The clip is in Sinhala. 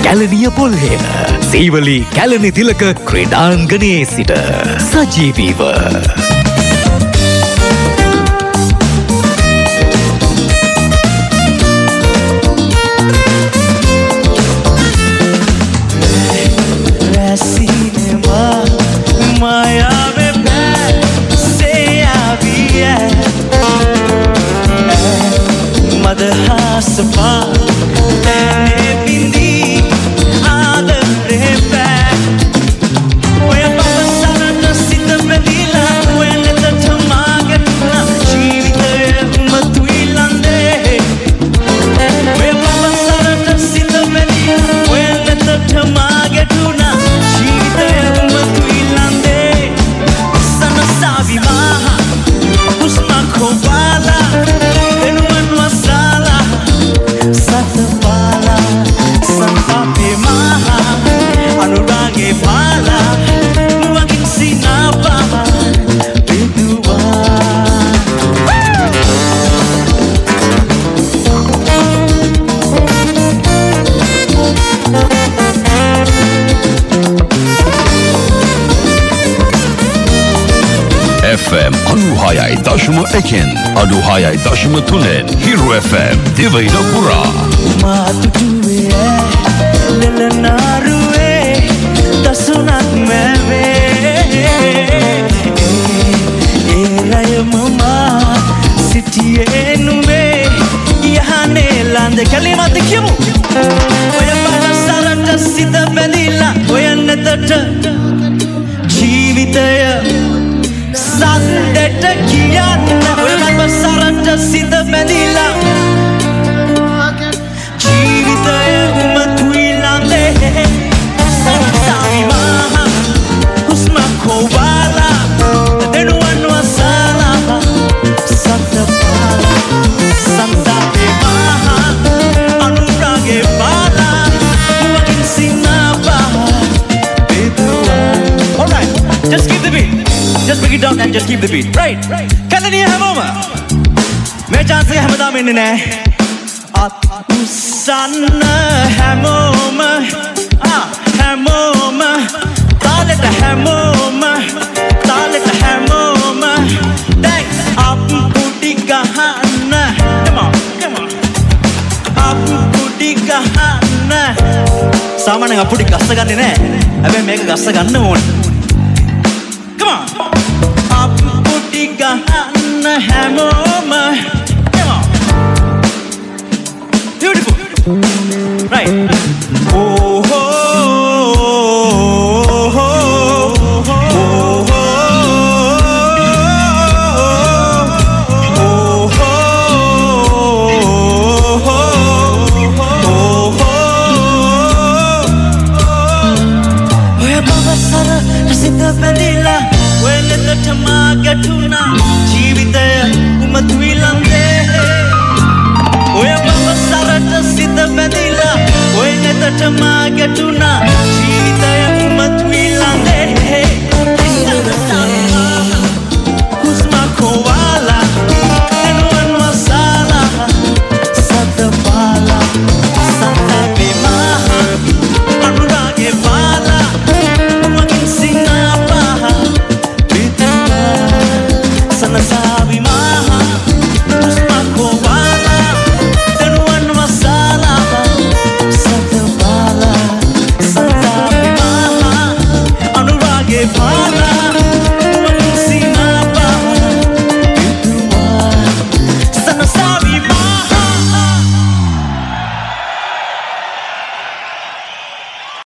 කැලණිය පොල්හේන සීවලි කැලණි තිලක ක්‍රීඩාංගණයේ සිට සජීවීව FM 96.1 96.3 Hero FM Divaina Pura Matutuwe lelenaruwe tasunak mewe eraya mama sitiye nuwe yahane lande kalimat kimu oya bala sarata sita bedila oya netata ජීවිතය සද්දට කියන්න ඔයගම සරට සිත බැඳිලා ජීවිතය උමතුයි ලන්දේ සාමි මහා හුස්ම කොවාලා දෙනුවන් වසලා සත්පාලා සන්දාපේ මහා අනුරාගේ පාලා මුවකින් සිනාපා alright just keep the beat just break it down and just keep the beat right Kelaniya හැමෝම මේ chance එක හැමදාම එන්නේ නැහැ අත් උස්සන්න හැමෝම හැමෝම තාලෙට හැමෝම දැන් අප් පුඩි ගහන්න come on අප් පුඩි ගහන්න සාමාන්‍යයෙන් අප්පුඩි ගස්ස ගන්නේ නැහැ හැබැයි මේක ගස්ස ගන්න ඕනේ come on අප්පුඩි ගහන්න හැමෝම come on beautiful right oh ho Tuna ජීවිතය උමතුයි ලන්දේ ඔය බබසරට සිත බැඳිලා ඔය නෙතට මා ගැටුණා ජීවිතය